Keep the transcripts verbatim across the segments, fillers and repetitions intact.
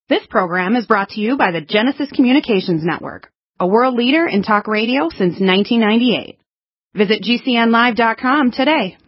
This program is brought to you by the Genesis Communications Network, a world leader in talk radio since nineteen ninety-eight. Visit G C N live dot com today.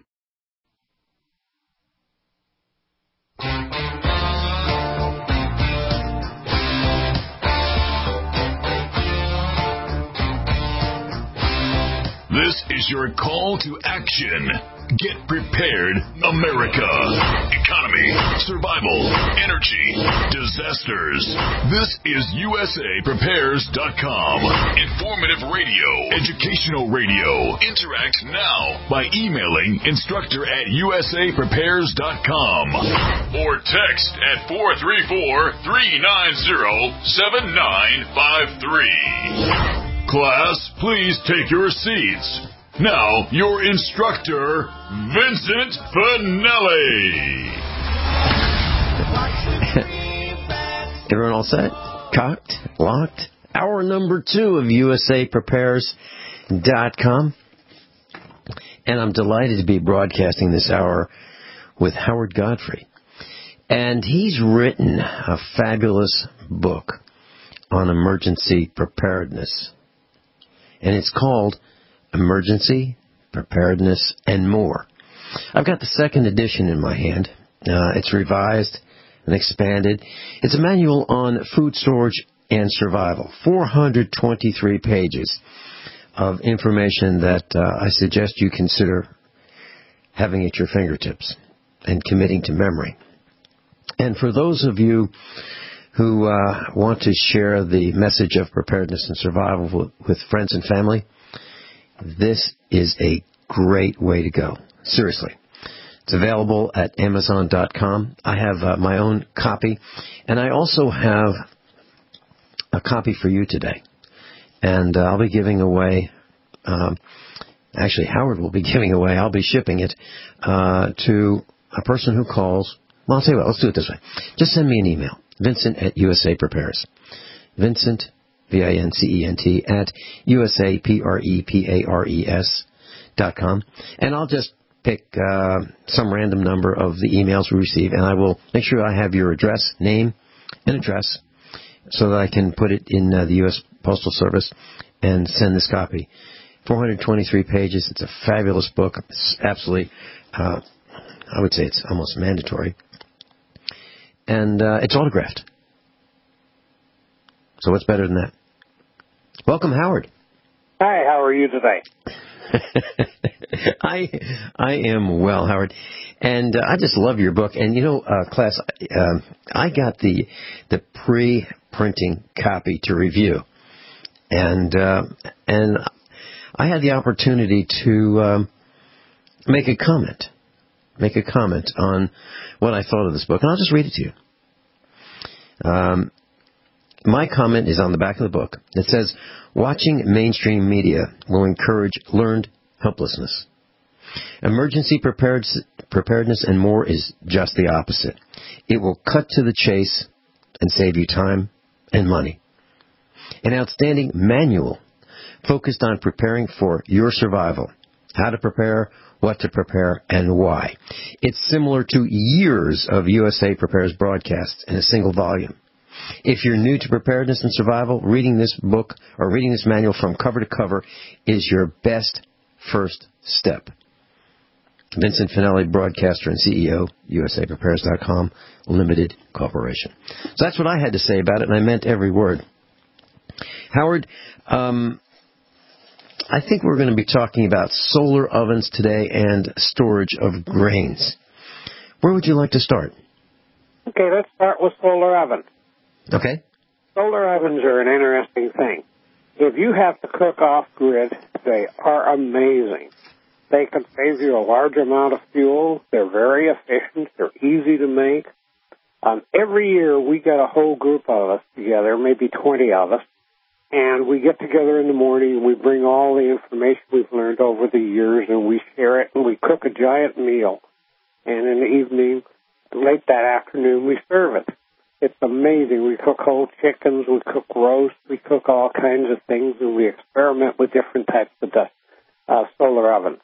This is your call to action. Get prepared, America. Economy, survival, energy, disasters. This is U S A Prepares dot com. Informative radio, educational radio. Interact now by emailing instructor at U S A Prepares dot com or text at four three four, three nine zero, seven nine five three. Class, please take your seats. Now, your instructor, Vincent Finelli. Everyone all set? Cocked? Locked? Hour number two of U S A Prepares dot com. And I'm delighted to be broadcasting this hour with Howard Godfrey. And he's written a fabulous book on emergency preparedness. And it's called Emergency, Preparedness, and More. I've got the second edition in my hand. Uh, it's revised and expanded. It's a manual on food storage and survival. four hundred twenty-three pages of information that uh, I suggest you consider having at your fingertips and committing to memory. And for those of you who uh, want to share the message of preparedness and survival with, with friends and family, this is a great way to go. Seriously. It's available at Amazon dot com. I have uh, my own copy, and I also have a copy for you today. And uh, I'll be giving away, um, actually Howard will be giving away, I'll be shipping it uh, to a person who calls. Well, I'll tell you what, let's do it this way. Just send me an email, Vincent at U S A Prepares. Vincent, V I N C E N T, at U S A P R E P A R E S dot com. And I'll just pick uh, some random number of the emails we receive, and I will make sure I have your address, name, and address, so that I can put it in uh, the U S Postal Service and send this copy. four hundred twenty-three pages. It's a fabulous book. It's absolutely, uh, I would say it's almost mandatory. And uh, it's autographed. So what's better than that? Welcome, Howard. Hi, how are you today? I I am well, Howard, and uh, I just love your book. And you know, uh, class, uh, I got the the pre-printing copy to review, and uh, and I had the opportunity to um, make a comment, make a comment on what I thought of this book, and I'll just read it to you. Um. My comment is on the back of the book. It says, watching mainstream media will encourage learned helplessness. Emergency preparedness and more is just the opposite. It will cut to the chase and save you time and money. An outstanding manual focused on preparing for your survival. How to prepare, what to prepare, and why. It's similar to years of U S A Prepares broadcasts in a single volume. If you're new to preparedness and survival, reading this book or reading this manual from cover to cover is your best first step. Vincent Finelli, broadcaster and C E O, U S A Prepares dot com, Limited Corporation. So that's what I had to say about it, and I meant every word. Howard, um, I think we're going to be talking about solar ovens today and storage of grains. Where would you like to start? Okay, let's start with solar ovens. Okay. Solar ovens are an interesting thing. If you have to cook off-grid, they are amazing. They can save you a large amount of fuel. They're very efficient. They're easy to make. Um, every year we get a whole group of us together, maybe twenty of us, and we get together in the morning and we bring all the information we've learned over the years and we share it and we cook a giant meal. And in the evening, late that afternoon, we serve it. It's amazing. We cook whole chickens, we cook roast, we cook all kinds of things, and we experiment with different types of uh, solar ovens.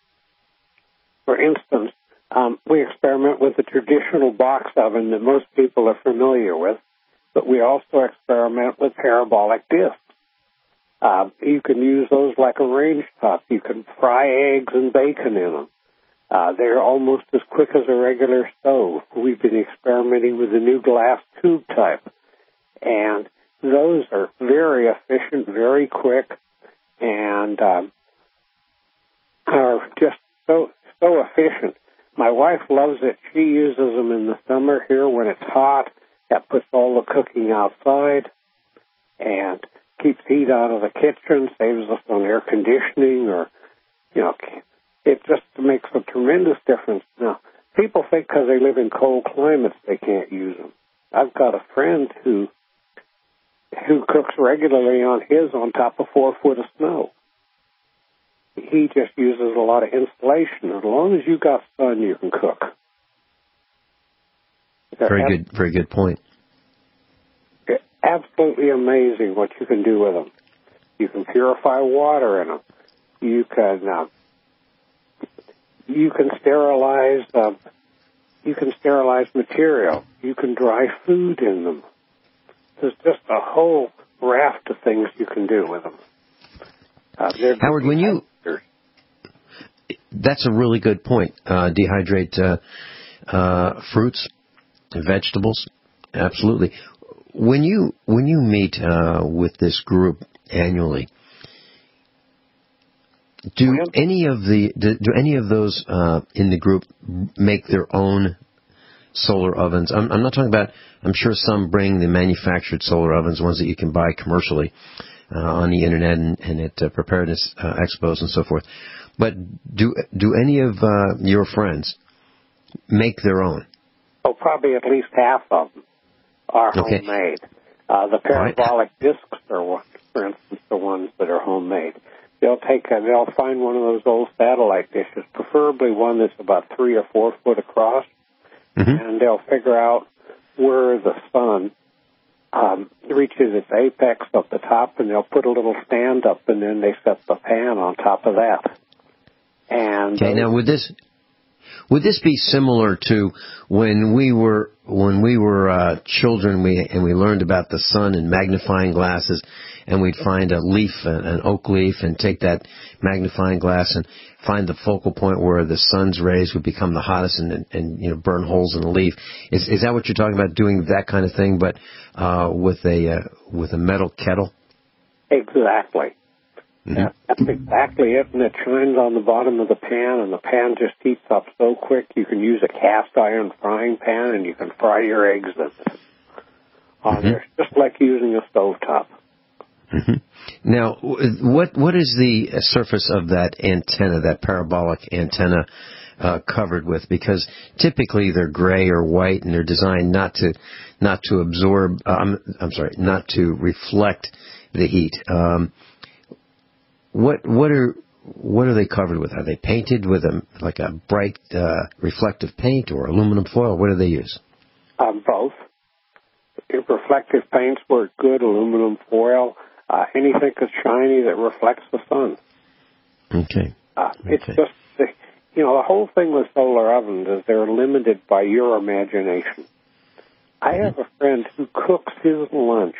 For instance, um, we experiment with the traditional box oven that most people are familiar with, but we also experiment with parabolic discs. Uh, you can use those like a range top. You can fry eggs and bacon in them. Uh, they're almost as quick as a regular stove. We've been experimenting with the new glass tube type. And those are very efficient, very quick, and um, are just so so efficient. My wife loves it. She uses them in the summer here when it's hot. That puts all the cooking outside and keeps heat out of the kitchen, saves us on air conditioning, or, you know, it just makes a tremendous difference. Now, people think because they live in cold climates they can't use them. I've got a friend who who cooks regularly on his on top of four foot of snow. He just uses a lot of insulation. As long as you got sun, you can cook. Very good, very good point. Absolutely amazing what you can do with them. You can purify water in them. You can uh, you can sterilize uh, you can sterilize material. You can dry food in them. There's just a whole raft of things you can do with them. Uh, Howard, when you that's a really good point. Uh, dehydrate uh, uh, fruits, vegetables, absolutely. When you when you meet uh, with this group annually, do any of the do, do any of those uh, in the group make their own solar ovens? I'm, I'm not talking about. I'm sure some bring the manufactured solar ovens, ones that you can buy commercially uh, on the internet and, and at uh, preparedness uh, expos and so forth. But do do any of uh, your friends make their own? Oh, probably at least half of them are okay. homemade. Uh, the parabolic right. discs are, one, for instance, the ones that are homemade. They'll take a, they'll find one of those old satellite dishes, preferably one that's about three or four foot across, mm-hmm. and they'll figure out where the sun um, reaches its apex up the top, and they'll put a little stand up, and then they set the pan on top of that. And okay, now would this would this be similar to when we were when we were uh, children, we and we learned about the sun and magnifying glasses, and we'd find a leaf, an oak leaf, and take that magnifying glass and find the focal point where the sun's rays would become the hottest and, and, and you know burn holes in the leaf. Is is that what you're talking about? Doing that kind of thing, but uh, with a uh, with a metal kettle? Exactly. Mm-hmm. That, that's exactly it, and it shines on the bottom of the pan, and the pan just heats up so quick you can use a cast iron frying pan, and you can fry your eggs in it. On mm-hmm. there, just like using a stovetop. Mm-hmm. Now, what what is the surface of that antenna, that parabolic antenna, uh, covered with? Because typically they're gray or white, and they're designed not to not to absorb. Uh, I'm I'm sorry, not to reflect the heat. Um, What what are what are they covered with? Are they painted with a like a bright uh, reflective paint or aluminum foil? What do they use? Um, both. If reflective paints work good. Aluminum foil, uh, anything that's shiny that reflects the sun. Okay. Uh, it's okay. just the, you know the whole thing with solar ovens is they're limited by your imagination. I mm-hmm. have a friend who cooks his lunch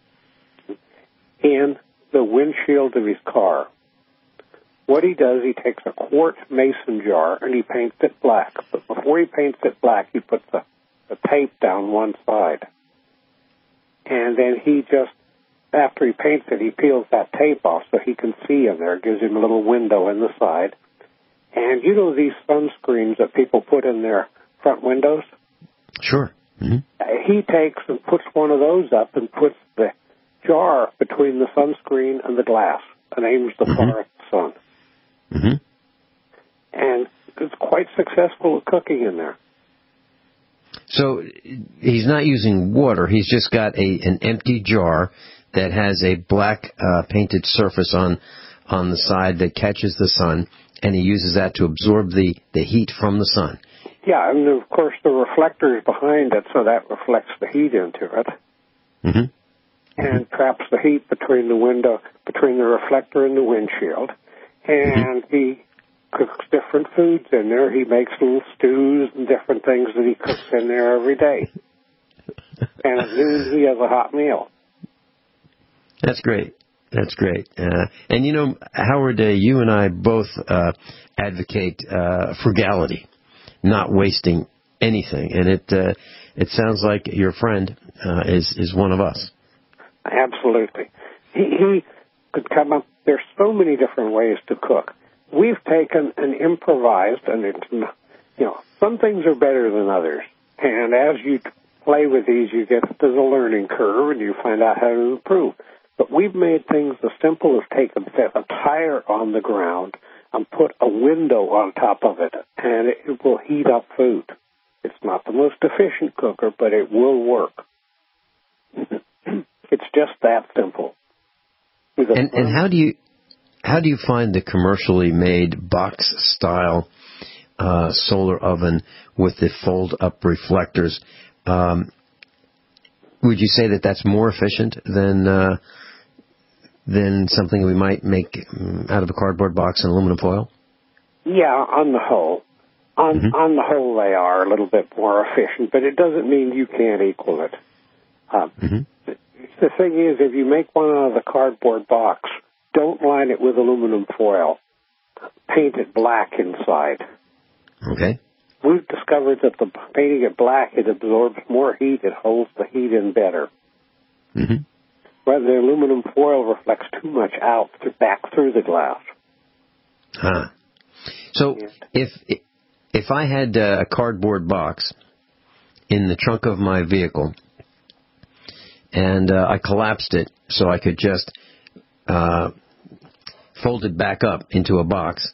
in the windshield of his car. What he does, he takes a quart mason jar and he paints it black. But before he paints it black, he puts the, the tape down one side. And then he just, after he paints it, he peels that tape off so he can see in there. It gives him a little window in the side. And you know these sunscreens that people put in their front windows? Sure. Mm-hmm. He takes and puts one of those up and puts the jar between the sunscreen and the glass and aims the mm-hmm. far at the sun. Mm-hmm. And it's quite successful at cooking in there. So he's not using water. He's just got a an empty jar that has a black uh, painted surface on on the side that catches the sun, and he uses that to absorb the, the heat from the sun. Yeah, and of course the reflector is behind it, so that reflects the heat into it. Mm-hmm. And traps the heat between the window, between the reflector and the windshield. And mm-hmm. he cooks different foods in there. He makes little stews and different things that he cooks in there every day. and at noon he has a hot meal. That's great. That's great. Uh, and, you know, Howard, uh, you and I both uh, advocate uh, frugality, not wasting anything. And it uh, it sounds like your friend uh, is, is one of us. Absolutely. He, he could come up. There's so many different ways to cook. We've taken and improvised, and it's, you know, some things are better than others. And as you play with these, you get there's a learning curve, and you find out how to improve. But we've made things as simple as take a, set a tire on the ground and put a window on top of it, and it, it will heat up food. It's not the most efficient cooker, but it will work. It's just that simple. And, and how do you how do you find the commercially made box style uh, solar oven with the fold up reflectors? Um, would you say that that's more efficient than uh, than something we might make out of a cardboard box and aluminum foil? Yeah, on the whole. On, mm-hmm. on the whole, they are a little bit more efficient, but it doesn't mean you can't equal it. Um, mm-hmm. the, the thing is, if you make one out of the cardboard box, don't line it with aluminum foil. Paint it black inside. Okay. We've discovered that the painting it black, it absorbs more heat, it holds the heat in better. Mm-hmm. Whether the aluminum foil reflects too much out to back through the glass. Huh. So yeah. if if I had a cardboard box in the trunk of my vehicle and uh, I collapsed it so I could just uh, fold it back up into a box,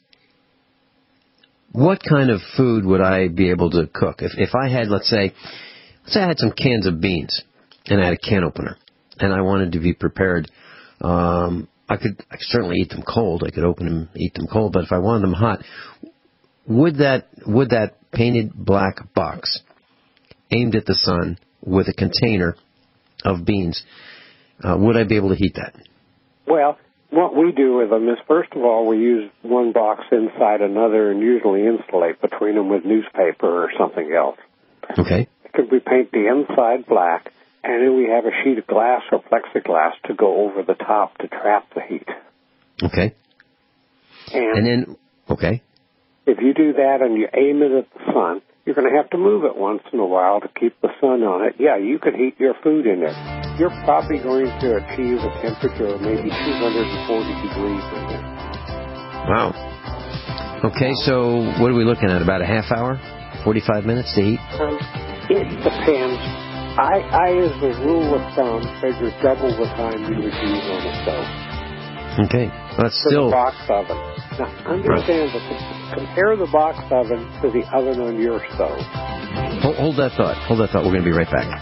what kind of food would I be able to cook? If if I had, let's say, let's say I had some cans of beans and I had a can opener, and I wanted to be prepared. Um, I could, I could certainly eat them cold. I could open them, eat them cold. But if I wanted them hot, would that would that painted black box, aimed at the sun with a container of beans, uh, would I be able to heat that? Well, what we do with them is, first of all, we use one box inside another and usually insulate between them with newspaper or something else. Okay. Could we paint the inside black? And then we have a sheet of glass or plexiglass to go over the top to trap the heat. Okay. And, and then, okay. If you do that and you aim it at the sun, you're going to have to move it once in a while to keep the sun on it. Yeah, you could heat your food in it. You're probably going to achieve a temperature of maybe two hundred forty degrees in there. Wow. Okay, so what are we looking at? About a half hour? forty-five minutes to heat? Um, it depends. I, I, as a rule of thumb, figure double the time you would use on a stove. Okay. That's for still... the box oven. Now, understand right. that compare the box oven to the oven on your stove. Hold, hold that thought. Hold that thought. We're going to be right back.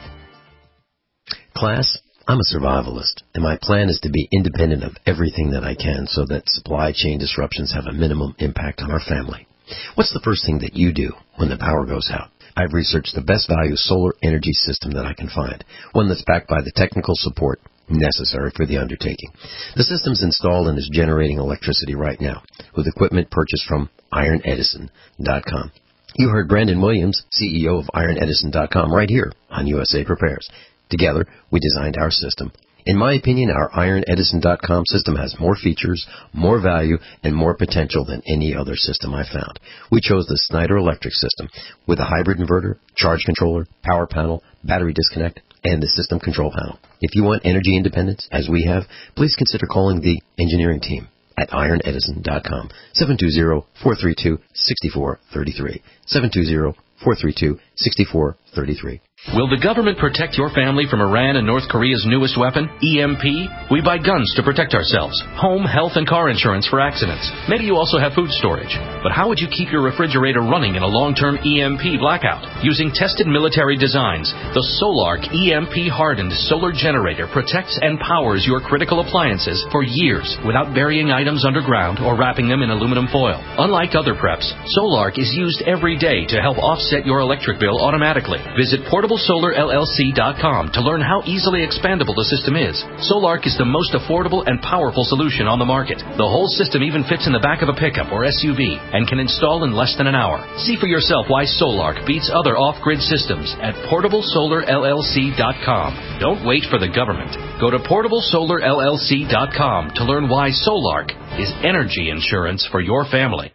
Class, I'm a survivalist, and my plan is to be independent of everything that I can so that supply chain disruptions have a minimum impact on our family. What's the first thing that you do when the power goes out? I've researched the best value solar energy system that I can find, one that's backed by the technical support necessary for the undertaking. The system's installed and is generating electricity right now with equipment purchased from Iron Edison dot com. You heard Brandon Williams, C E O of Iron Edison dot com, right here on U S A Prepares. Together, we designed our system. In my opinion, our Iron Edison dot com system has more features, more value, and more potential than any other system I found. We chose the Snyder Electric system with a hybrid inverter, charge controller, power panel, battery disconnect, and the system control panel. If you want energy independence, as we have, please consider calling the engineering team at Iron Edison dot com, seven two zero, four three two, six four three three, seven two zero, four three two, six four three three. Will the government protect your family from Iran and North Korea's newest weapon, E M P? We buy guns to protect ourselves, home, health, and car insurance for accidents. Maybe you also have food storage. But how would you keep your refrigerator running in a long-term E M P blackout? Using tested military designs, the Solark E M P-hardened solar generator protects and powers your critical appliances for years without burying items underground or wrapping them in aluminum foil. Unlike other preps, Solark is used every day to help offset your electric bill bill automatically. Visit portable solar L L C dot com to learn how easily expandable the system is. Solark is the most affordable and powerful solution on the market. The whole system even fits in the back of a pickup or S U V and can install in less than an hour. See for yourself why Solark beats other off-grid systems at portable solar L L C dot com. Don't wait for the government. Go to portable solar L L C dot com to learn why Solark is energy insurance for your family.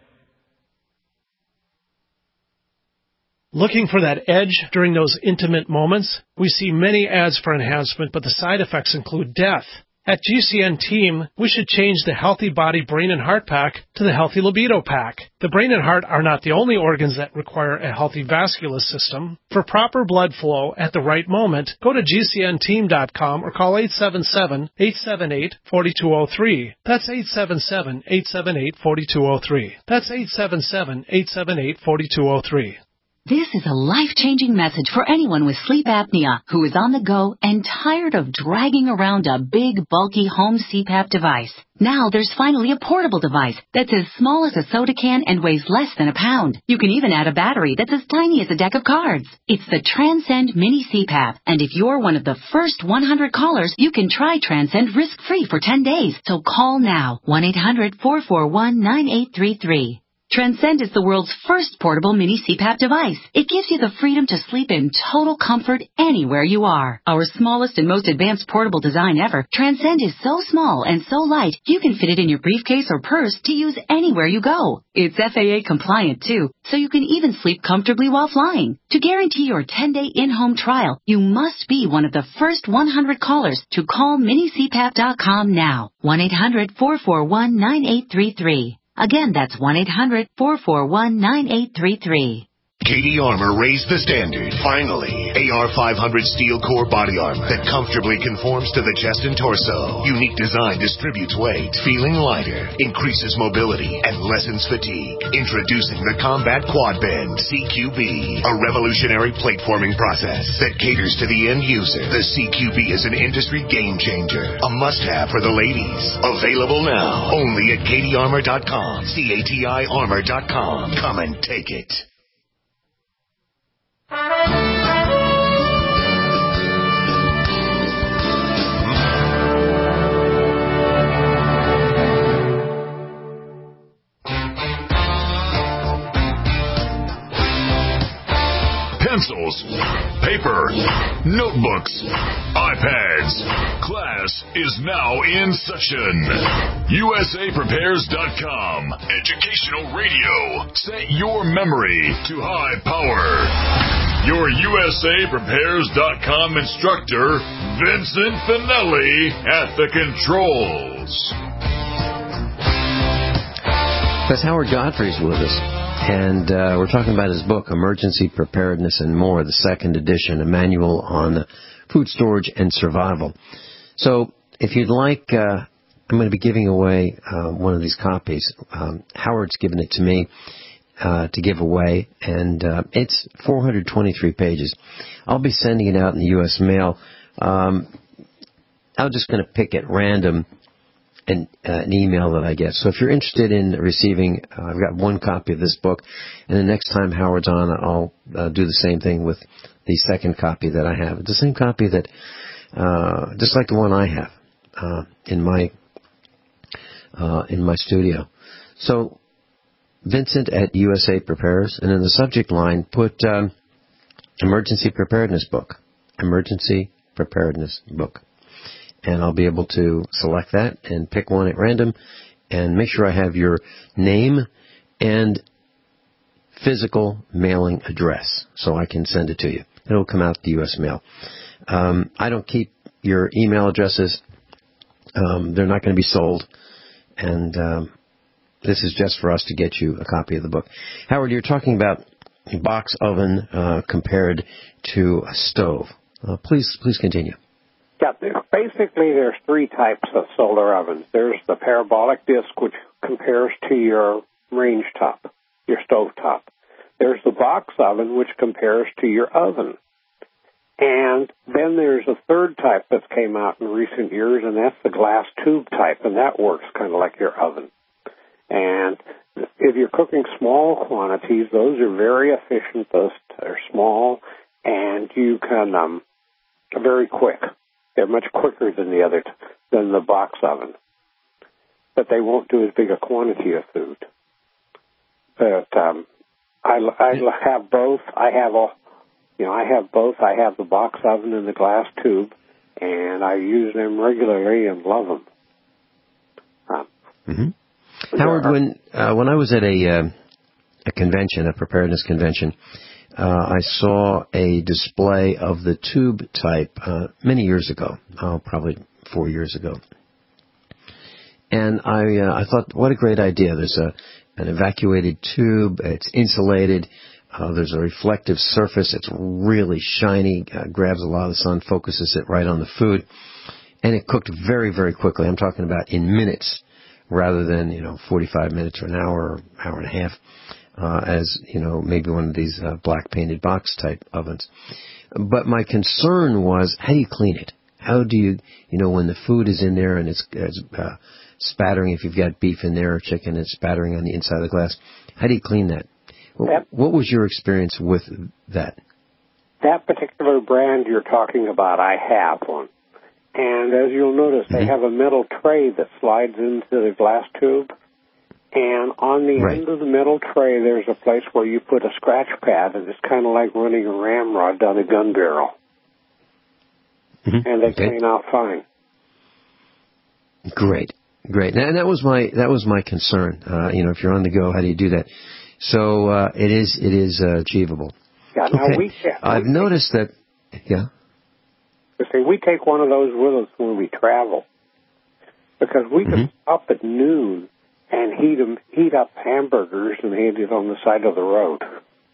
Looking for that edge during those intimate moments? We see many ads for enhancement, but the side effects include death. At G C N Team, we should change the Healthy Body, Brain, and Heart Pack to the Healthy Libido Pack. The brain and heart are not the only organs that require a healthy vascular system. For proper blood flow at the right moment, go to G C N team dot com or call eight seven seven, eight seven eight, four two zero three. That's eight seven seven, eight seven eight, four two zero three. That's eight seven seven, eight seven eight, four two zero three. This is a life-changing message for anyone with sleep apnea who is on the go and tired of dragging around a big, bulky home C PAP device. Now there's finally a portable device that's as small as a soda can and weighs less than a pound. You can even add a battery that's as tiny as a deck of cards. It's the Transcend Mini C PAP, and if you're one of the first one hundred callers, you can try Transcend risk-free for ten days. So call now, one eight hundred, four four one, nine eight three three. Transcend is the world's first portable mini C PAP device. It gives you the freedom to sleep in total comfort anywhere you are. Our smallest and most advanced portable design ever, Transcend is so small and so light, you can fit it in your briefcase or purse to use anywhere you go. It's F A A compliant too, so you can even sleep comfortably while flying. To guarantee your ten-day in-home trial, you must be one of the first one hundred callers to call mini C PAP dot com now. one eight hundred, four four one, nine eight three three. Again, that's one eight hundred, four four one, nine eight three three. Katie Armour raised the standard. Finally, A R five hundred steel core body armor that comfortably conforms to the chest and torso. Unique design distributes weight, feeling lighter, increases mobility, and lessens fatigue. Introducing the Combat Quad Bend C Q B, a revolutionary plate forming process that caters to the end user. The C Q B is an industry game changer, a must-have for the ladies. Available now only at Katie Armour dot com, C A T I Armour dot com. Come and take it. Pencils, paper, notebooks, iPads. Class is now in session. U S A Prepares dot com. Educational radio. Set your memory to high power. Your U S A Prepares dot com instructor, Vincent Finelli, at the controls. That's Howard Godfrey's with us. And uh, we're talking about his book, Emergency Preparedness and More, the second edition, a manual on food storage and survival. So if you'd like, uh, I'm going to be giving away uh, one of these copies. Um, Howard's given it to me uh, to give away, and uh, it's four hundred twenty-three pages. I'll be sending it out in the U S mail. Um, I'm just going to pick at random An, uh, an email that I get. So if you're interested in receiving, uh, I've got one copy of this book, and the next time Howard's on, I'll uh, do the same thing with the second copy that I have. It's the same copy that, uh, just like the one I have uh, in my uh, in my studio. So Vincent at U S A Prepares, and in the subject line put um, Emergency Preparedness Book. Emergency Preparedness Book. And I'll be able to select that and pick one at random and make sure I have your name and physical mailing address so I can send it to you. It'll come out the U S mail. Um, I don't keep your email addresses. Um, they're not going to be sold. And um, this is just for us to get you a copy of the book. Howard, you're talking about a box oven uh, compared to a stove. Uh, please, please continue. Yeah, basically there's three types of solar ovens. There's the parabolic disc, which compares to your range top, your stove top. There's the box oven, which compares to your oven. And then there's a third type that came out in recent years, and that's the glass tube type, and that works kind of like your oven. And if you're cooking small quantities, those are very efficient. Those are small, and you can um, very quick. They're much quicker than the other than the box oven, but they won't do as big a quantity of food. But um, I, I have both. I have a, you know, I have both. I have the box oven and the glass tube, and I use them regularly and love them. Um, mm-hmm. Howard, are, when uh, when I was at a uh, a convention, a preparedness convention, uh, I saw a display of the tube type uh, many years ago, oh, probably four years ago, and I uh, I thought, what a great idea! There's a an evacuated tube. It's insulated. Uh, there's a reflective surface. It's really shiny. Uh, grabs a lot of the sun, focuses it right on the food, and it cooked very, very quickly. I'm talking about in minutes, rather than you know forty-five minutes or an hour or hour and a half, uh, as you know maybe one of these uh, black painted box type ovens. But my concern was, how do you clean it? How do you you know when the food is in there and it's, it's uh, spattering, if you've got beef in there or chicken, it's spattering on the inside of the glass. How do you clean that? that what was your experience with that? That particular brand you're talking about, I have one. And as you'll notice, mm-hmm. they have a metal tray that slides into the glass tube. And on the right. end of the metal tray, there's a place where you put a scratch pad, and it's kind of like running a ramrod down a gun barrel. Mm-hmm. And they okay. clean out fine. Great. Great, and that was my that was my concern. Uh, you know, if you're on the go, how do you do that? So uh, it is it is uh, achievable. Yeah. Now okay. we. I've we noticed take, that. Yeah. See, we take one of those with us when we travel, because we can mm-hmm. stop at noon and heat them, heat up hamburgers and eat it on the side of the road.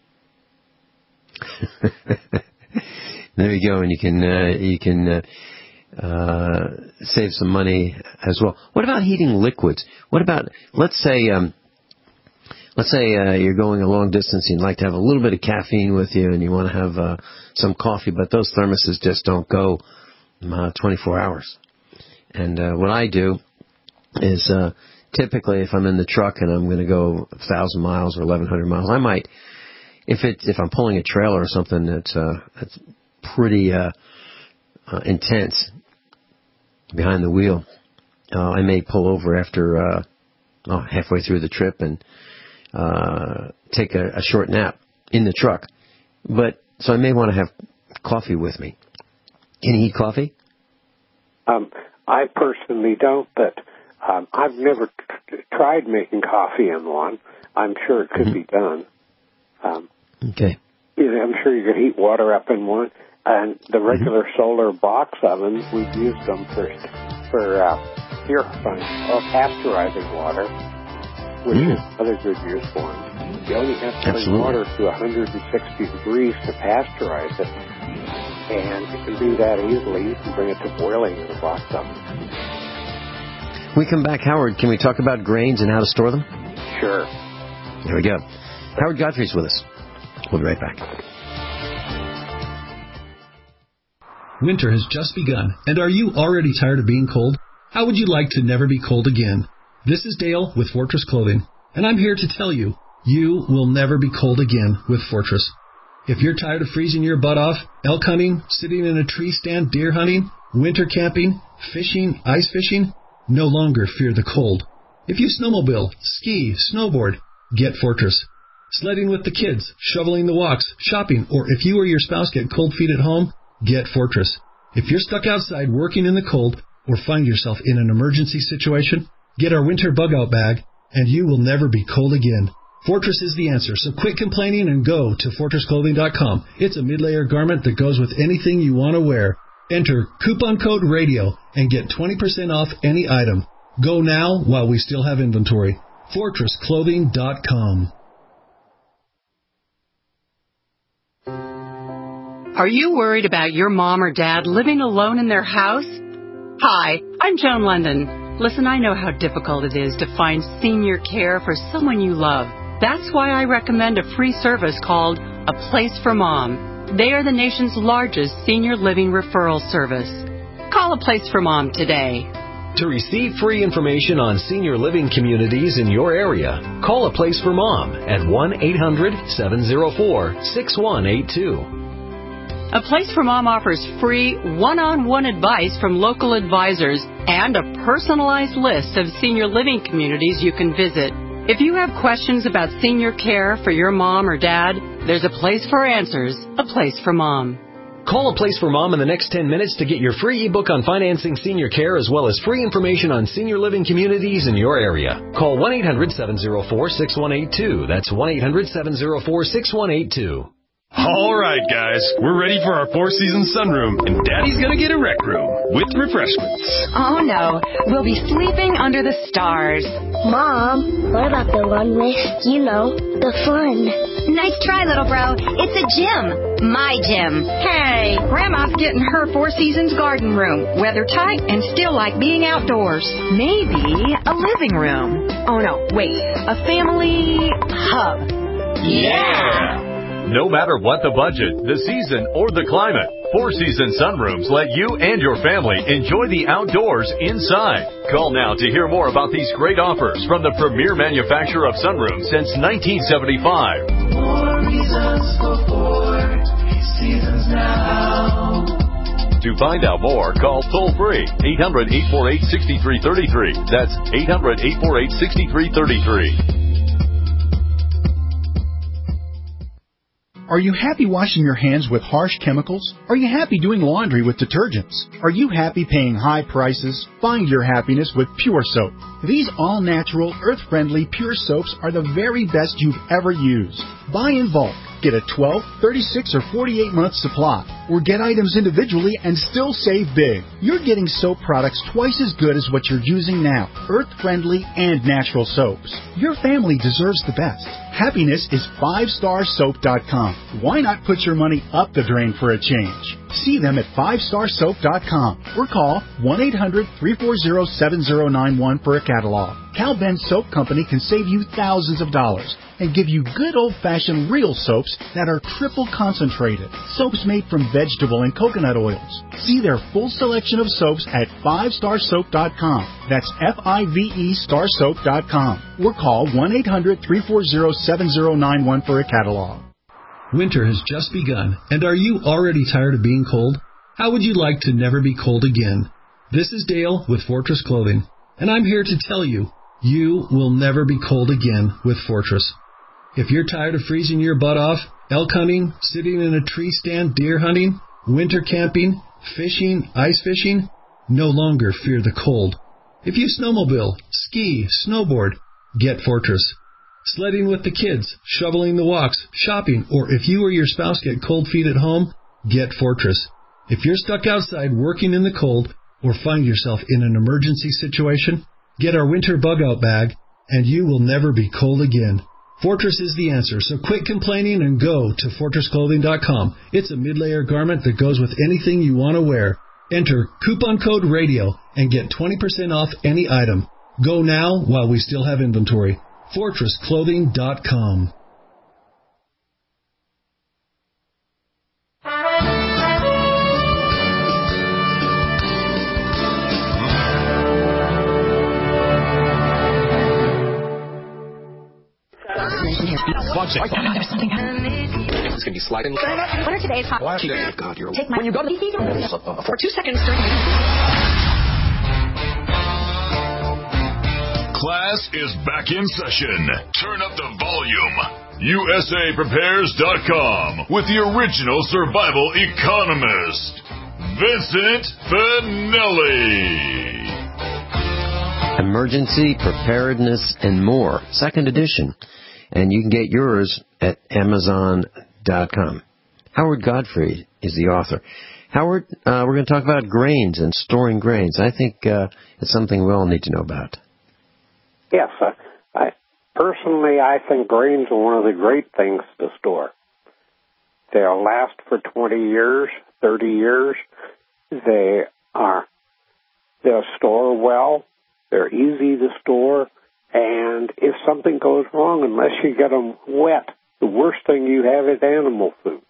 There you go, and you can uh, you can. Uh, Uh, save some money as well. What about heating liquids? What about, let's say, um, let's say uh, you're going a long distance and you'd like to have a little bit of caffeine with you and you want to have uh, some coffee, but those thermoses just don't go uh, twenty-four hours. And uh, what I do is uh, typically if I'm in the truck and I'm going to go one thousand miles or eleven hundred miles, I might, if it if I'm pulling a trailer or something that's, uh, that's pretty uh, uh, intense, behind the wheel, uh, I may pull over after uh, oh, halfway through the trip and uh, take a, a short nap in the truck. But so I may want to have coffee with me. Can you eat coffee? Um, I personally don't, but um, I've never t- tried making coffee in one. I'm sure it could mm-hmm. be done. Um, okay. You know, I'm sure you could heat water up in one. And the regular mm-hmm. solar box ovens, we've used them for for uh, purifying or pasteurizing water, which mm. is another good use for them. You only have to bring water to one hundred sixty degrees to pasteurize it, and you can do that easily. You can bring it to boiling in a box oven. When we come back, Howard, can we talk about grains and how to store them? Sure. There we go. Howard Godfrey's with us. We'll be right back. Winter has just begun, and are you already tired of being cold? How would you like to never be cold again? This is Dale with Fortress Clothing, and I'm here to tell you, you will never be cold again with Fortress. If you're tired of freezing your butt off, elk hunting, sitting in a tree stand, deer hunting, winter camping, fishing, ice fishing, no longer fear the cold. If you snowmobile, ski, snowboard, get Fortress. Sledding with the kids, shoveling the walks, shopping, or if you or your spouse get cold feet at home, get Fortress. If you're stuck outside working in the cold or find yourself in an emergency situation, get our winter bug-out bag, and you will never be cold again. Fortress is the answer, so quit complaining and go to fortress clothing dot com. It's a mid-layer garment that goes with anything you want to wear. Enter coupon code RADIO and get twenty percent off any item. Go now while we still have inventory. fortress clothing dot com. Are you worried about your mom or dad living alone in their house? Hi, I'm Joan London. Listen, I know how difficult it is to find senior care for someone you love. That's why I recommend a free service called A Place for Mom. They are the nation's largest senior living referral service. Call A Place for Mom today. To receive free information on senior living communities in your area, call A Place for Mom at one eight hundred seven oh four six one eight two. A Place for Mom offers free one-on-one advice from local advisors and a personalized list of senior living communities you can visit. If you have questions about senior care for your mom or dad, there's a place for answers, A Place for Mom. Call A Place for Mom in the next ten minutes to get your free ebook on financing senior care as well as free information on senior living communities in your area. Call one eight hundred seven oh four six one eight two. That's one eight hundred seven oh four six one eight two. All right, guys, we're ready for our Four Seasons sunroom, and Daddy's gonna get a rec room with refreshments. Oh, no. We'll be sleeping under the stars. Mom, what about the one with, you know, the fun? Nice try, little bro. It's a gym. My gym. Hey, Grandma's getting her Four Seasons garden room. Weather tight and still like being outdoors. Maybe a living room. Oh, no, wait. A family hub. Yeah! No matter what the budget, the season, or the climate, Four Seasons Sunrooms let you and your family enjoy the outdoors inside. Call now to hear more about these great offers from the premier manufacturer of sunrooms since nineteen seventy-five. More reasons for Four Seasons now. To find out more, call toll-free eight hundred, eight four eight, six three three three. That's eight hundred, eight four eight, six three three three. Are you happy washing your hands with harsh chemicals? Are you happy doing laundry with detergents? Are you happy paying high prices? Find your happiness with Pure Soap. These all-natural, earth-friendly Pure Soaps are the very best you've ever used. Buy in bulk. Get a twelve, thirty-six, or forty-eight month supply. Or get items individually and still save big. You're getting soap products twice as good as what you're using now. Earth-friendly and natural soaps. Your family deserves the best. Happiness is five star soap dot com. Why not put your money up the drain for a change? See them at five star soap dot com or call one eight hundred, three four zero, seven zero nine one for a catalog. Cal Ben Soap Company can save you thousands of dollars and give you good old-fashioned real soaps that are triple concentrated. Soaps made from vegetable and coconut oils. See their full selection of soaps at five star soap dot com. That's F I V E star soap dot com. Or call one eight hundred, three four zero, seven zero nine one for a catalog. Winter has just begun, and are you already tired of being cold? How would you like to never be cold again? This is Dale with Fortress Clothing, and I'm here to tell you, you will never be cold again with Fortress. If you're tired of freezing your butt off, elk hunting, sitting in a tree stand, deer hunting, winter camping, fishing, ice fishing, no longer fear the cold. If you snowmobile, ski, snowboard, get Fortress. Sledding with the kids, shoveling the walks, shopping, or if you or your spouse get cold feet at home, get Fortress. If you're stuck outside working in the cold or find yourself in an emergency situation, get our winter bug-out bag, and you will never be cold again. Fortress is the answer, so quit complaining and go to fortress clothing dot com. It's a mid-layer garment that goes with anything you want to wear. Enter coupon code RADIO and get twenty percent off any item. Go now while we still have inventory. fortress clothing dot com. Watch it. There's something happening. It's going to be sliding. What are today's hot? Watch it. God, you're... Take my... When you go to... For two seconds during... Class is back in session. Turn up the volume. U S A prepares dot com with the original survival economist, Vincent Finelli. Emergency, Preparedness, and More, second edition. And you can get yours at amazon dot com. Howard Godfrey is the author. Howard, uh, we're going to talk about grains and storing grains. I think uh, it's something we all need to know about. Yes, uh, I personally I think grains are one of the great things to store. They'll last for twenty years, thirty years. They are they'll store well. They're easy to store, and if something goes wrong, unless you get them wet, the worst thing you have is animal food.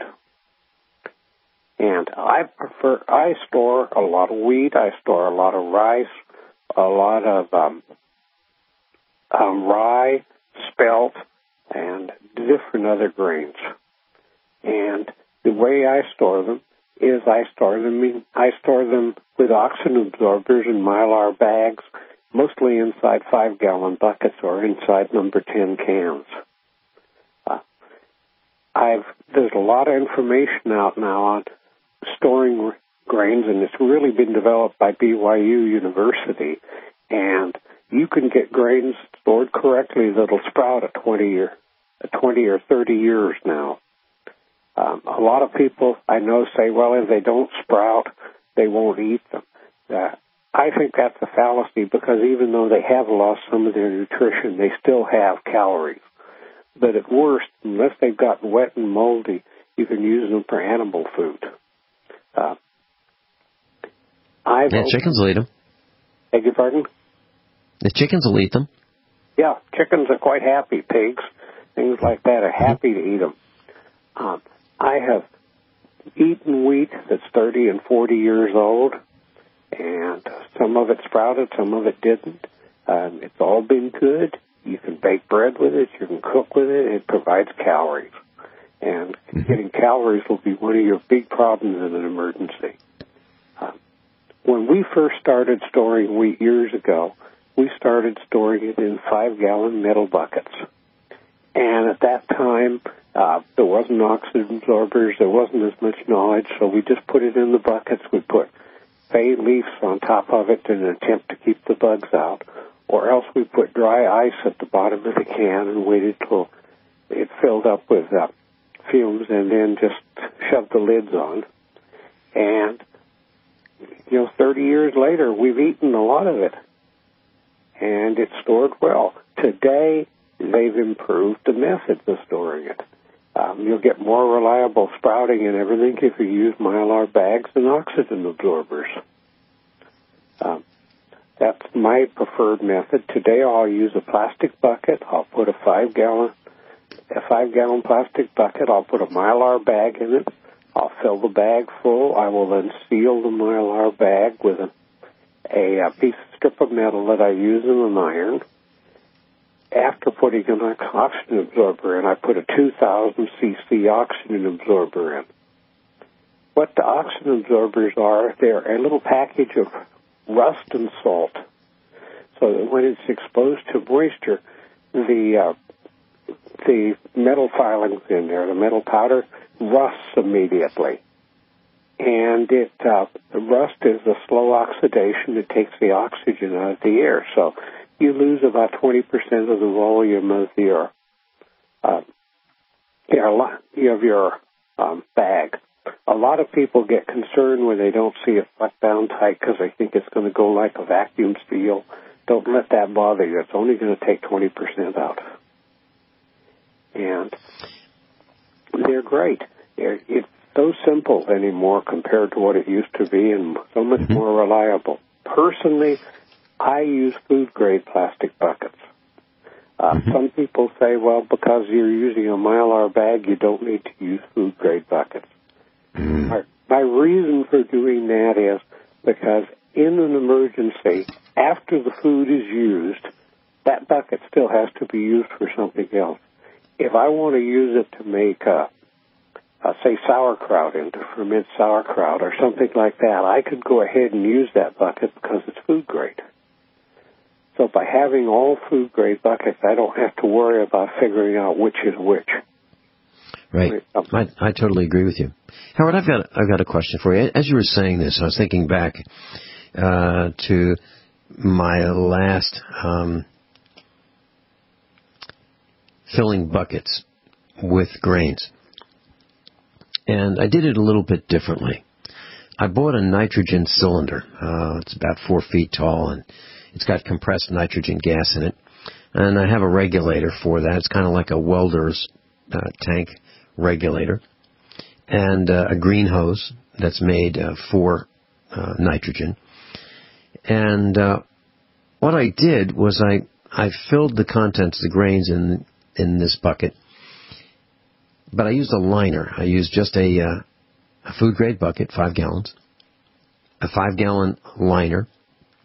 And I prefer I store a lot of wheat. I store a lot of rice. a lot of um, um, rye, spelt, and different other grains. And the way I store them is I store them in, I store them with oxygen absorbers in Mylar bags, mostly inside five-gallon buckets or inside number ten cans. Uh, I've there's a lot of information out now on storing grains, and it's really been developed by B Y U University. And you can get grains stored correctly that'll sprout at twenty or twenty or thirty years now. Um, a lot of people I know say, well, if they don't sprout, they won't eat them. Uh, I think that's a fallacy, because even though they have lost some of their nutrition, they still have calories. But at worst, unless they've gotten wet and moldy, you can use them for animal food. Uh, I've yeah, chickens will eat them. Beg your pardon? The chickens will eat them. Yeah, chickens are quite happy. Pigs, things like that, are happy to eat them. Um, I have eaten wheat that's thirty and forty years old, and some of it sprouted, some of it didn't. Um, it's all been good. You can bake bread with it. You can cook with it. It provides calories. And getting calories will be one of your big problems in an emergency. Uh, when we first started storing wheat years ago, we started storing it in five-gallon metal buckets. And at that time, uh, there wasn't oxygen absorbers. There wasn't as much knowledge, so we just put it in the buckets. We put bay leaves on top of it in an attempt to keep the bugs out, or else we put dry ice at the bottom of the can and waited till it filled up with uh, fumes, and then just shoved the lids on. And, you know, thirty years later, we've eaten a lot of it, and it's stored well. Today, they've improved the methods of storing it. Um, you'll get more reliable sprouting and everything if you use Mylar bags and oxygen absorbers. Um, that's my preferred method. Today, I'll use a plastic bucket. I'll put a five-gallon a five-gallon plastic bucket. I'll put a Mylar bag in it. I'll fill the bag full. I will then seal the Mylar bag with a, a, a piece of strip of metal that I use in an iron. After putting an oxygen absorber in, I put a two thousand c c oxygen absorber in. What the oxygen absorbers are, they're a little package of rust and salt, so that when it's exposed to moisture, the uh, the metal filings in there, the metal powder, rusts immediately. And it uh, the rust is a slow oxidation. It takes the oxygen out of the air. So you lose about twenty percent of the volume of your, uh, of your um, bag. A lot of people get concerned when they don't see it tucked down tight because they think it's going to go like a vacuum seal. Don't let that bother you. It's only going to take twenty percent out. And they're great. They're, it's so simple anymore compared to what it used to be, and so much mm-hmm. more reliable. Personally, I use food-grade plastic buckets. Uh, mm-hmm. Some people say, well, because you're using a Mylar bag, you don't need to use food-grade buckets. Mm-hmm. My, my reason for doing that is because in an emergency, after the food is used, that bucket still has to be used for something else. If I want to use it to make, uh, uh, say, sauerkraut, and to ferment sauerkraut or something like that, I could go ahead and use that bucket because it's food grade. So by having all food grade buckets, I don't have to worry about figuring out which is which. Right. I, I totally agree with you. Howard, I've got I've got a question for you. As you were saying this, I was thinking back uh, to my last um, filling buckets with grains. And I did it a little bit differently. I bought a nitrogen cylinder. Uh, it's about four feet tall, and it's got compressed nitrogen gas in it. And I have a regulator for that. It's kind of like a welder's uh, tank regulator. And uh, a green hose that's made uh, for uh, nitrogen. And uh, what I did was I, I filled the contents, the grains in in this bucket, but I used a liner. I used just a, uh, a food-grade bucket, five gallons, a five-gallon liner,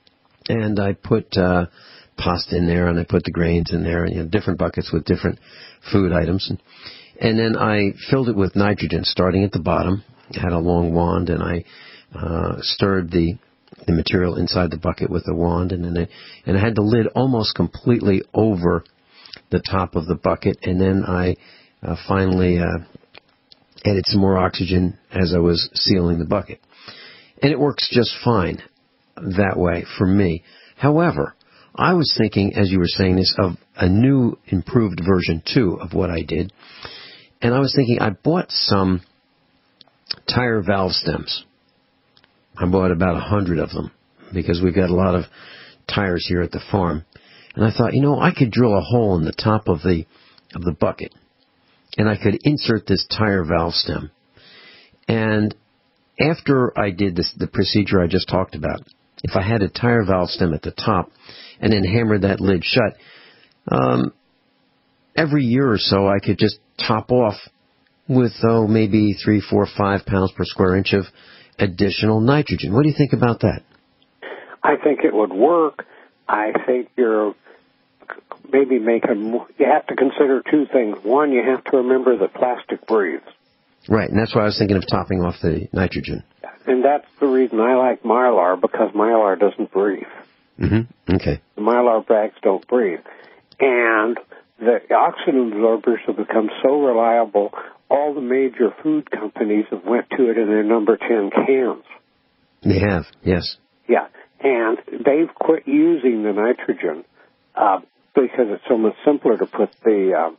And I put uh, pasta in there, and I put the grains in there, and you know, different buckets with different food items. And, and then I filled it with nitrogen, starting at the bottom. I had a long wand, and I uh, stirred the the material inside the bucket with a wand, and then I, and I had the lid almost completely over the top of the bucket, and then I uh, finally uh, added some more oxygen as I was sealing the bucket. And it works just fine that way for me. However, I was thinking, as you were saying this, of a new improved version two of what I did, and I was thinking I bought some tire valve stems. I bought about a hundred of them because we've got a lot of tires here at the farm. And I thought, you know, I could drill a hole in the top of the of the bucket, and I could insert this tire valve stem. And after I did this, the procedure I just talked about, if I had a tire valve stem at the top and then hammered that lid shut, um, every year or so I could just top off with, oh, maybe three, four, five pounds per square inch of additional nitrogen. What do you think about that? I think it would work. I think you're maybe make a, you have to consider two things. One, you have to remember that plastic breathes. Right, and that's why I was thinking of topping off the nitrogen. And that's the reason I like Mylar, because Mylar doesn't breathe. Mm-hmm. Okay. The Mylar bags don't breathe. And the oxygen absorbers have become so reliable, all the major food companies have went to it in their number ten cans. They have, yes. Yeah, and they've quit using the nitrogen uh, because it's so much simpler to put the uh,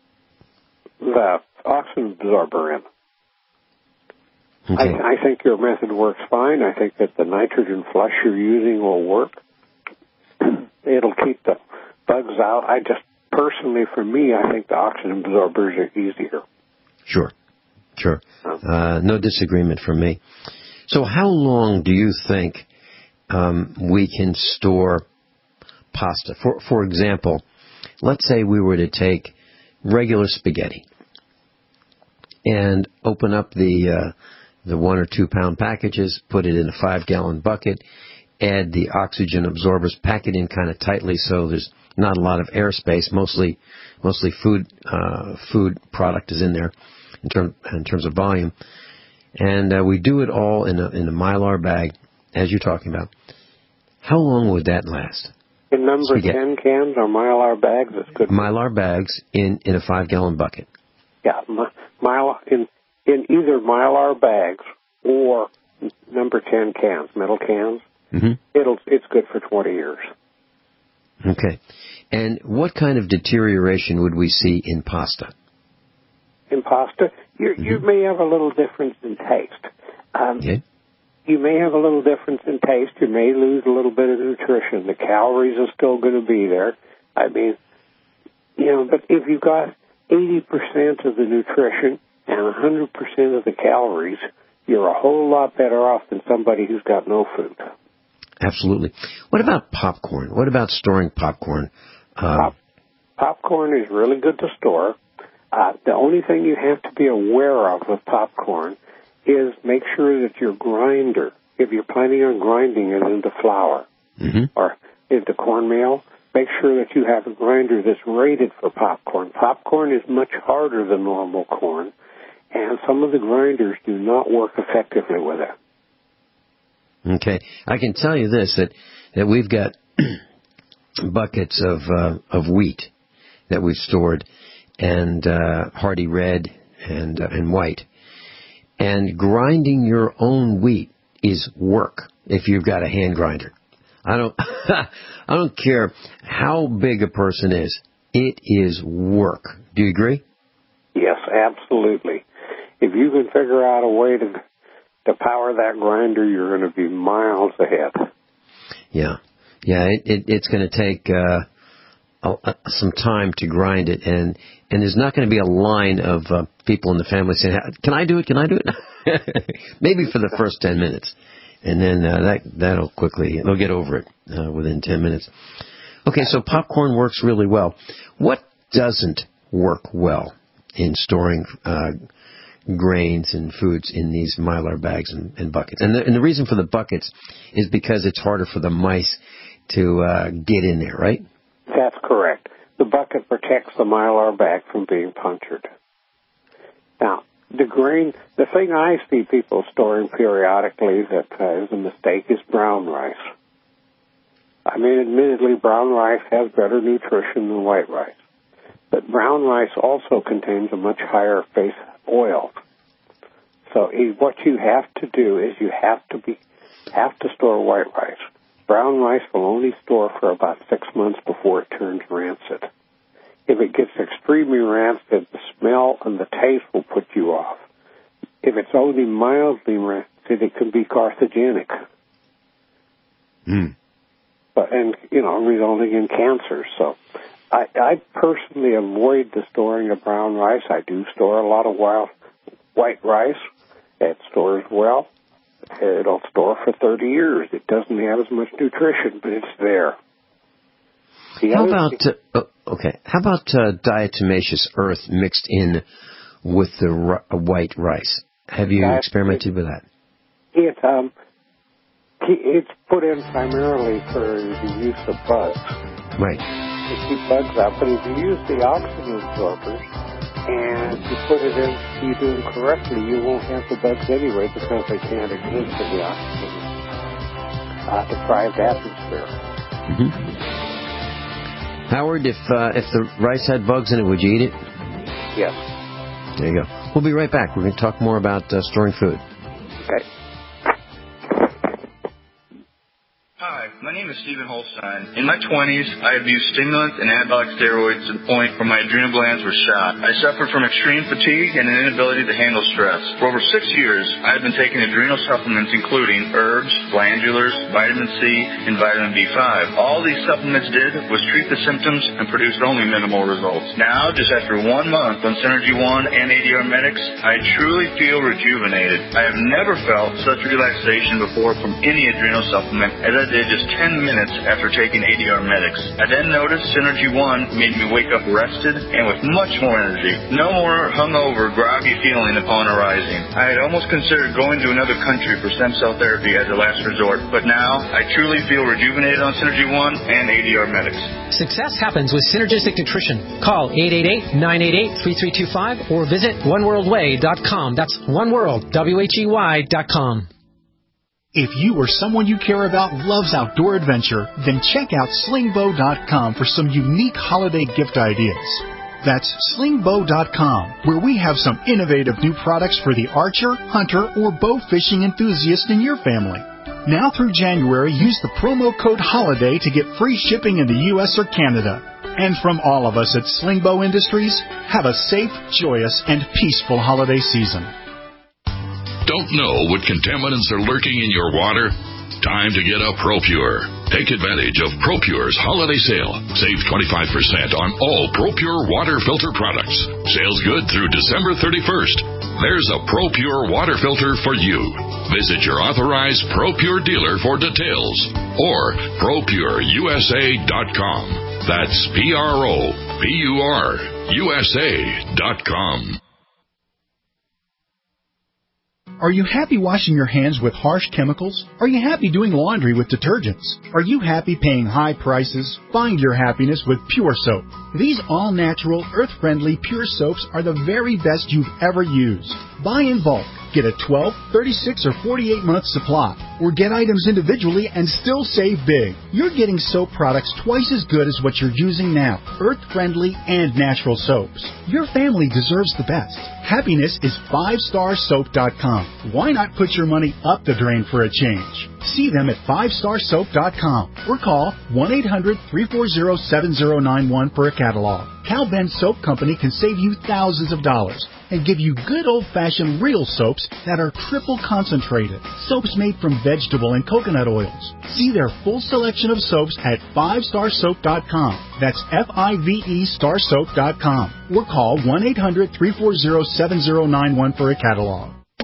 the oxygen absorber in. Okay. I, I think your method works fine. I think that the nitrogen flush you're using will work. It'll keep the bugs out. I just, personally, for me, I think the oxygen absorbers are easier. Sure, sure. Uh, no disagreement from me. So how long do you think um, we can store pasta? For, for example, let's say we were to take regular spaghetti and open up the uh, the one or two pound packages, put it in a five gallon bucket, add the oxygen absorbers, pack it in kind of tightly so there's not a lot of airspace. Mostly, mostly food uh, food product is in there in, term, in terms of volume, and uh, we do it all in a in a Mylar bag, as you're talking about. How long would that last? In number Spaghetti. ten cans or Mylar bags, it's good. Mylar bags in, in a five gallon bucket. Yeah, Mylar in in either Mylar bags or number ten cans, metal cans. Mm-hmm. It'll it's good for twenty years. Okay, and what kind of deterioration would we see in pasta? In pasta, you mm-hmm. you may have a little difference in taste. Um, okay. You may have a little difference in taste. You may lose a little bit of nutrition. The calories are still going to be there. I mean, you know, but if you've got eighty percent of the nutrition and one hundred percent of the calories, you're a whole lot better off than somebody who's got no food. Absolutely. What about popcorn? What about storing popcorn? Um, Pop, popcorn is really good to store. Uh, the only thing you have to be aware of with popcorn is make sure that your grinder, if you're planning on grinding it into flour mm-hmm. or into cornmeal, make sure that you have a grinder that's rated for popcorn. Popcorn is much harder than normal corn, and some of the grinders do not work effectively with it. Okay. I can tell you this, that, that we've got buckets of uh, of wheat that we've stored, and uh, Hardy Red and uh, and white. And grinding your own wheat is work if you've got a hand grinder. I don't I don't care how big a person is. It is work. Do you agree? Yes, absolutely. If you can figure out a way to to power that grinder, you're going to be miles ahead. Yeah. Yeah, it, it, it's going to take uh, a, a, some time to grind it, and, and there's not going to be a line of uh, people in the family saying, can I do it, can I do it? Maybe for the first ten minutes. And then uh, that, that'll quickly, they'll get over it uh, within ten minutes. Okay, so popcorn works really well. What doesn't work well in storing uh, grains and foods in these Mylar bags and, and buckets? And the, and the reason for the buckets is because it's harder for the mice to uh, get in there, right? That's correct. The bucket protects the mylar bag from being punctured. Now, the grain, the thing I see people storing periodically that uh, is a mistake is brown rice. I mean, admittedly, brown rice has better nutrition than white rice. But brown rice also contains a much higher face oil. So what you have to do is you have to be have to store white rice. Brown rice will only store for about six months before it turns rancid. If it gets extremely rancid, the smell and the taste will put you off. If it's only mildly rancid, it can be carcinogenic. Mm. But, and, you know, resulting in cancer. So I, I personally avoid the storing of brown rice. I do store a lot of wild white rice. It stores well. It'll store for thirty years. It doesn't have as much nutrition, but it's there. The How about thing, uh, oh, okay? How about uh, diatomaceous earth mixed in with the r- white rice? Have you Diat- experimented with that? It um, it's put in primarily for the use of bugs. Right. To keep bugs out, but if you use the oxygen absorbers and you put it in, you do them correctly, you won't have the bugs anyway because they can't exist in the oxygen uh, deprived atmosphere. Mm-hmm. Howard, if uh, if the rice had bugs in it, would you eat it? Yes. There you go. We'll be right back. We're going to talk more about uh, storing food. Okay. Hi, my name is Stephen Holstein. In my twenties, I abused stimulants and anabolic steroids to the point where my adrenal glands were shot. I suffered from extreme fatigue and an inability to handle stress. For over six years, I had been taking adrenal supplements including herbs, glandulars, vitamin C, and vitamin B five. All these supplements did was treat the symptoms and produced only minimal results. Now, just after one month on Synergy One and A D R Medics, I truly feel rejuvenated. I have never felt such relaxation before from any adrenal supplement as I did just ten minutes after taking A D R Medics. I then noticed Synergy One made me wake up rested and with much more energy. No more hungover, groggy feeling upon arising. I had almost considered going to another country for stem cell therapy as a last resort, but now I truly feel rejuvenated on Synergy One and A D R Medics. Success happens with Synergistic Nutrition. Call eight eight eight, nine eight eight, three three two five or visit one world way dot com. That's oneworld, W H E Y dot com. If you or someone you care about loves outdoor adventure, then check out sling bow dot com for some unique holiday gift ideas. That's sling bow dot com, where we have some innovative new products for the archer, hunter, or bow fishing enthusiast in your family. Now through January, use the promo code HOLIDAY to get free shipping in the U S or Canada. And from all of us at Sling Bow Industries, have a safe, joyous, and peaceful holiday season. Don't know what contaminants are lurking in your water? Time to get a ProPure. Take advantage of ProPure's holiday sale. Save twenty-five percent on all ProPure water filter products. Sales good through December thirty-first. There's a ProPure water filter for you. Visit your authorized ProPure dealer for details or pro pure U S A dot com. That's P R O P U R U S A dot com. Are you happy washing your hands with harsh chemicals? Are you happy doing laundry with detergents? Are you happy paying high prices? Find your happiness with Pure Soap. These all-natural, earth-friendly Pure Soaps are the very best you've ever used. Buy in bulk. Get a twelve, thirty-six, or forty-eight month supply. Or get items individually and still save big. You're getting soap products twice as good as what you're using now. Earth-friendly and natural soaps. Your family deserves the best. Happiness is five star soap dot com. Why not put your money up the drain for a change? See them at five star soap dot com or call one eight hundred, three four zero, seven zero nine one for a catalog. Cal Ben Soap Company can save you thousands of dollars and give you good old-fashioned real soaps that are triple concentrated. Soaps made from vegetable and coconut oils. See their full selection of soaps at five star soap dot com. That's F I V E star soap dot com. Or call one eight hundred, three four zero, seven zero nine one for a catalog.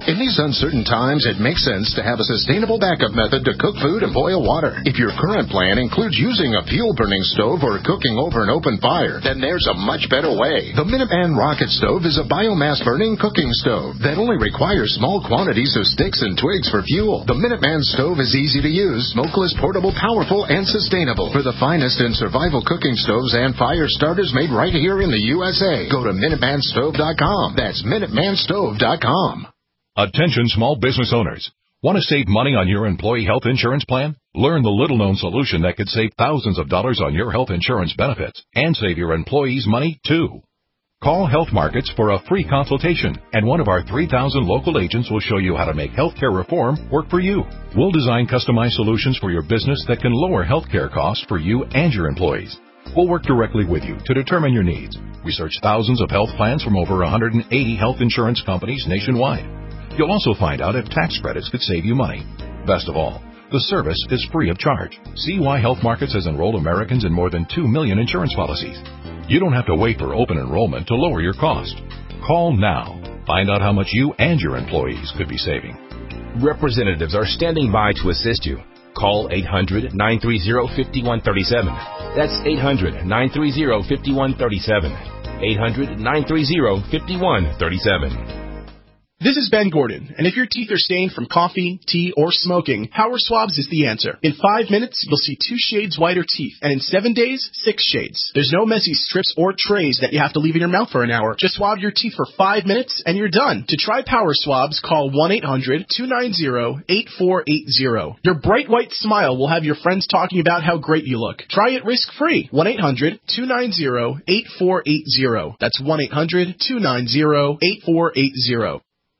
In these uncertain times, it makes sense to have a sustainable backup method to cook food and boil water. If your current plan includes using a fuel-burning stove or cooking over an open fire, then there's a much better way. The Minuteman Rocket Stove is a biomass-burning cooking stove that only requires small quantities of sticks and twigs for fuel. The Minuteman stove is easy to use, smokeless, portable, powerful, and sustainable. For the finest in survival cooking stoves and fire starters made right here in the U S A, go to Minuteman Stove dot com. That's Minuteman Stove dot com. Attention small business owners. Want to save money on your employee health insurance plan? Learn the little-known solution that could save thousands of dollars on your health insurance benefits and save your employees money, too. Call Health Markets for a free consultation, and one of our three thousand local agents will show you how to make healthcare reform work for you. We'll design customized solutions for your business that can lower healthcare costs for you and your employees. We'll work directly with you to determine your needs. Research thousands of health plans from over one hundred eighty health insurance companies nationwide. You'll also find out if tax credits could save you money. Best of all, the service is free of charge. See why Health Markets has enrolled Americans in more than two million insurance policies. You don't have to wait for open enrollment to lower your cost. Call now. Find out how much you and your employees could be saving. Representatives are standing by to assist you. Call eight hundred, nine three zero, five one three seven. That's eight hundred, nine three zero, five one three seven. eight hundred, nine three zero, five one three seven. This is Ben Gordon, and if your teeth are stained from coffee, tea, or smoking, Power Swabs is the answer. In five minutes, you'll see two shades whiter teeth, and in seven days, six shades. There's no messy strips or trays that you have to leave in your mouth for an hour. Just swab your teeth for five minutes, and you're done. To try Power Swabs, call one eight hundred, two nine zero, eight four eight zero. Your bright white smile will have your friends talking about how great you look. Try it risk-free. one eight hundred, two nine zero, eight four eight zero. That's one eight hundred, two nine zero, eight four eight zero.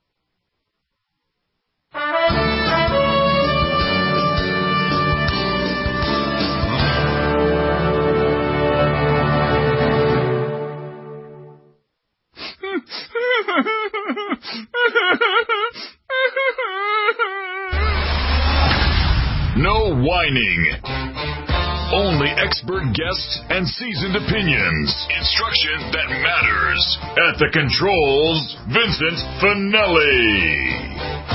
No whining. Only expert guests and seasoned opinions. Instruction that matters. At the controls, Vincent Finelli.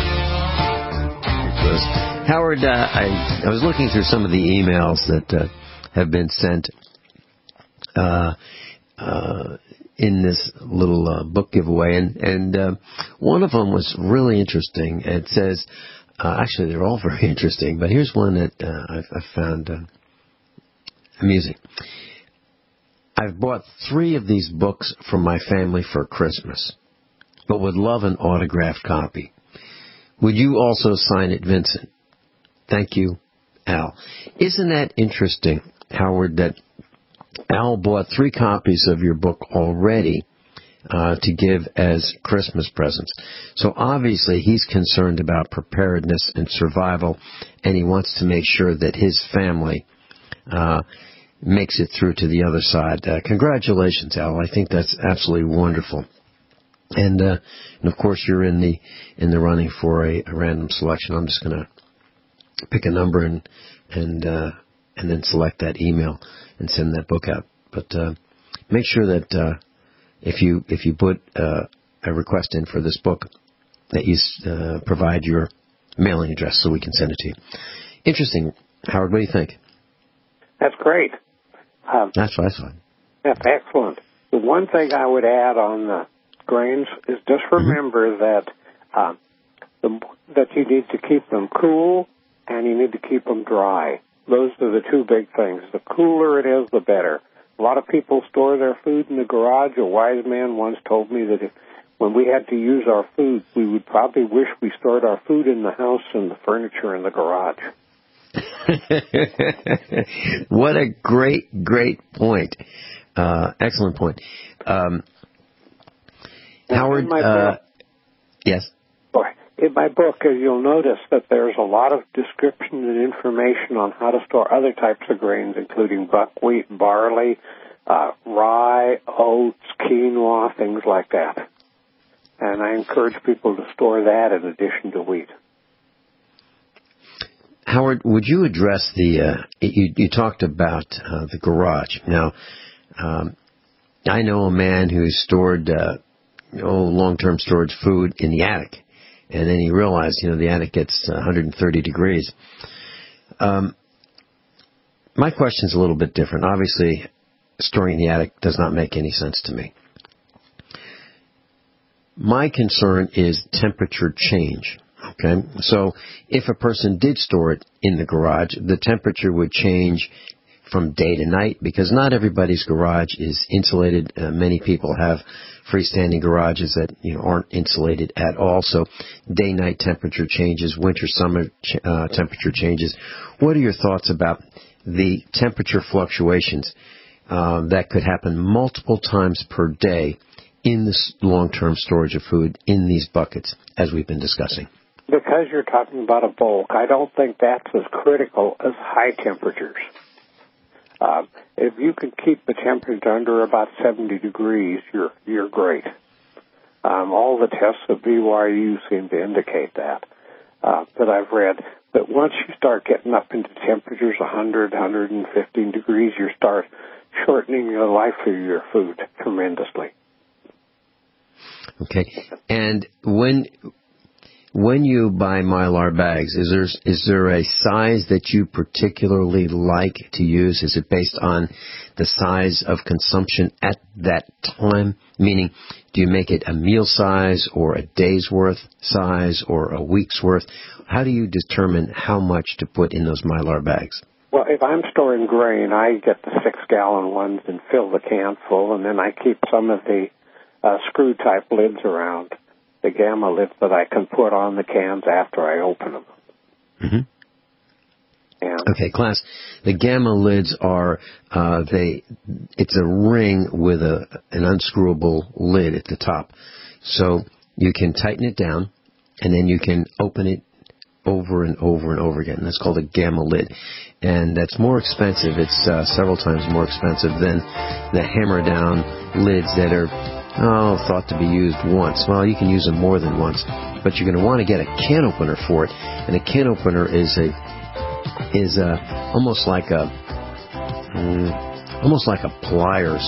Howard, uh, I, I was looking through some of the emails that uh, have been sent uh, uh, in this little uh, book giveaway, and, and uh, one of them was really interesting. It says, uh, actually, they're all very interesting, but here's one that uh, I've, I've found uh, amusing. I've bought three of these books for my family for Christmas, but would love an autographed copy. Would you also sign it, Vincent? Thank you, Al. Isn't that interesting, Howard, that Al bought three copies of your book already uh, to give as Christmas presents? So obviously he's concerned about preparedness and survival, and he wants to make sure that his family uh, makes it through to the other side. Uh, congratulations, Al. I think that's absolutely wonderful. And, uh, and of course, you're in the in the running for a, a random selection. I'm just going to pick a number and and uh, and then select that email and send that book out. But uh, make sure that uh, if you if you put uh, a request in for this book, that you uh, provide your mailing address so we can send it to you. Interesting, Howard. What do you think? That's great. Um, That's what I thought. That's excellent. The one thing I would add on the grains is just remember mm-hmm. that uh, the, that you need to keep them cool and you need to keep them dry. Those are the two big things. The cooler it is, the better. A lot of people store their food in the garage. A wise man once told me that if, when we had to use our food, we would probably wish we stored our food in the house and the furniture in the garage. What a great, great point. Uh, excellent point. Um, Howard, in my uh, book, yes? In my book, you'll notice that there's a lot of description and information on how to store other types of grains, including buckwheat, barley, uh, rye, oats, quinoa, things like that. And I encourage people to store that in addition to wheat. Howard, would you address the, uh, you, you talked about uh, the garage. Now, um, I know a man who stored uh, oh, long-term storage food in the attic, And then you realize, you know, the attic gets one hundred thirty degrees. Um, my question's a little bit different. Obviously, storing in the attic does not make any sense to me. My concern is temperature change. Okay, so if a person did store it in the garage, the temperature would change from day to night, because not everybody's garage is insulated. Uh, many people have freestanding garages that, you know, aren't insulated at all. So day-night temperature changes, winter-summer ch- uh, temperature changes. What are your thoughts about the temperature fluctuations uh, that could happen multiple times per day in this long-term storage of food in these buckets, as we've been discussing? Because you're talking about a bulk, I don't think that's as critical as high temperatures. Uh, if you can keep the temperature under about seventy degrees, you're you're great. Um, all the tests of B Y U seem to indicate that uh, that I've read. But once you start getting up into temperatures one hundred, one hundred fifteen degrees, you start shortening the life of your food tremendously. Okay, and when when you buy Mylar bags, is there is there a size that you particularly like to use? Is it based on the size of consumption at that time? Meaning, do you make it a meal size or a day's worth size or a week's worth? How do you determine how much to put in those Mylar bags? Well, if I'm storing grain, I get the six-gallon ones and fill the can full, and then I keep some of the uh, screw-type lids around, the gamma lids that I can put on the cans after I open them. Mm-hmm. And okay, class. The gamma lids are uh, they. It's a ring with a an unscrewable lid at the top, so you can tighten it down, and then you can open it over and over and over again. That's called a gamma lid, and that's more expensive. It's uh, several times more expensive than the hammer down lids that are oh thought to be used once. Well, you can use them more than once, but you're going to want to get a can opener for it, and a can opener is a is uh, almost like a um, almost like a pliers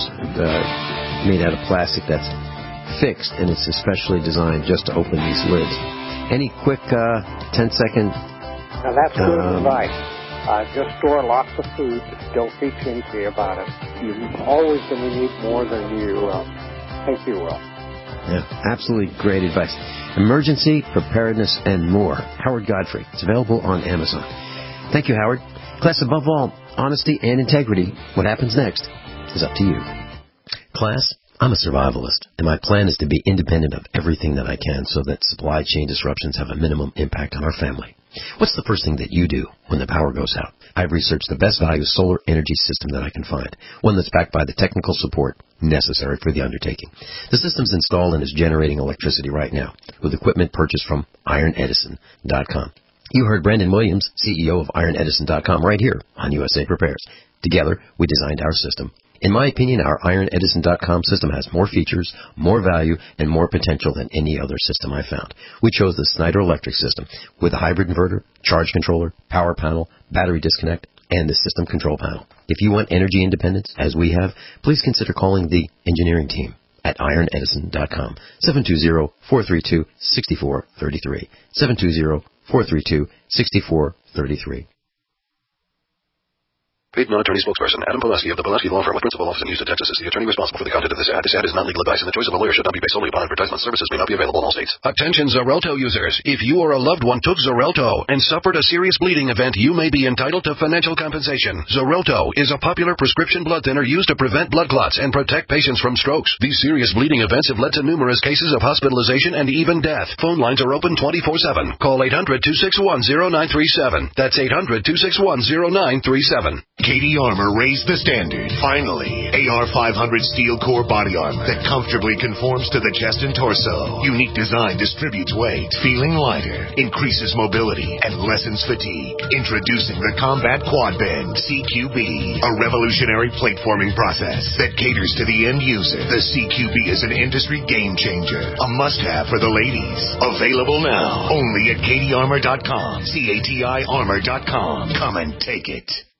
uh, made out of plastic that's fixed, and it's especially designed just to open these lids. Any quick uh, ten second? Now that's good um, advice. Uh, just store lots of food. Don't be stingy about it. You're always going to need more than you uh, think you will. Yeah, absolutely great advice. Emergency, preparedness, and more. Howard Godfrey. It's available on Amazon. Thank you, Howard. Class, above all, honesty and integrity. What happens next is up to you. Class, I'm a survivalist, and my plan is to be independent of everything that I can so that supply chain disruptions have a minimum impact on our family. What's the first thing that you do when the power goes out? I've researched the best value solar energy system that I can find, one that's backed by the technical support necessary for the undertaking. The system's installed and is generating electricity right now with equipment purchased from iron edison dot com. You heard Brandon Williams, C E O of iron edison dot com, right here on U S A Prepares. Together, we designed our system. In my opinion, our iron edison dot com system has more features, more value, and more potential than any other system I found. We chose the Snyder Electric system with a hybrid inverter, charge controller, power panel, battery disconnect, and the system control panel. If you want energy independence, as we have, please consider calling the engineering team at iron edison dot com, seven two zero, four three two, six four three three, seven two zero, four three two, six four three three. Paid non-attorney spokesperson Adam Pulaski of the Pulaski Law Firm with principal office in Houston, Texas is the attorney responsible for the content of this ad. This ad is not legal advice, and the choice of a lawyer should not be based solely upon advertisement. Services may not be available in all states. Attention Xarelto users. If you or a loved one took Xarelto and suffered a serious bleeding event, you may be entitled to financial compensation. Xarelto is a popular prescription blood thinner used to prevent blood clots and protect patients from strokes. These serious bleeding events have led to numerous cases of hospitalization and even death. Phone lines are open twenty-four seven. Call eight hundred, two six one, zero nine three seven. That's eight hundred, two six one, zero nine three seven. Katie Armor raised the standard. Finally, A R five hundred steel core body armor that comfortably conforms to the chest and torso. Unique design distributes weight, feeling lighter, increases mobility, and lessens fatigue. Introducing the Combat Quad Bend C Q B, a revolutionary plate forming process that caters to the end user. The C Q B is an industry game changer, a must-have for the ladies. Available now only at Katie Armor dot com. C A T I Armor dot com. Come and take it.